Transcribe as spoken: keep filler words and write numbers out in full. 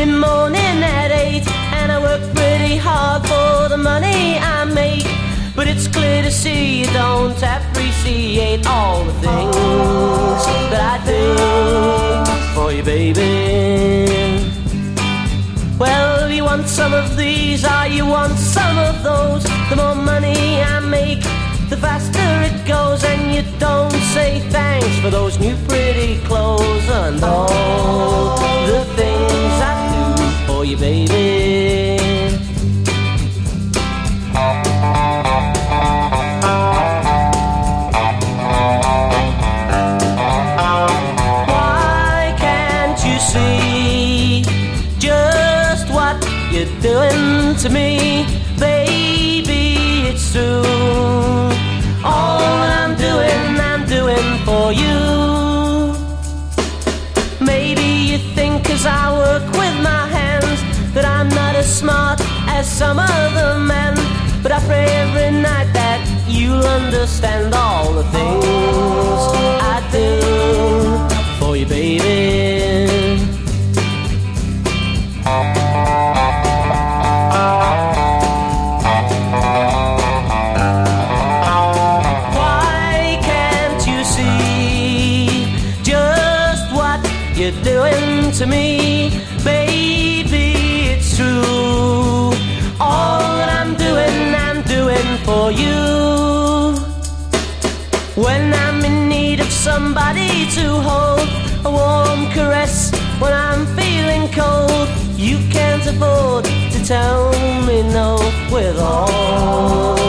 early morning at eight, and I work pretty hard for the money I make. But it's clear to see you don't appreciate all the things that I do for you, baby. Well, you want some of these, or you want some of those. The more money I make, the faster it goes. And you don't say thanks for those new pretty clothes and all the things I do for you, baby. Why can't you see just what you're doing to me, baby? It's true. All that I'm doing, I'm doing for you. Maybe you think 'cause I work with my hands that I'm not as smart as some other men. But I pray every night that you'll understand all the things I do for you, baby. Why can't you see just what you're doing to me, baby? It's true. All that I'm doing, I'm doing for you. When I'm in need of somebody to hold, a warm caress when I'm feeling cold, you can't afford to tell me no with all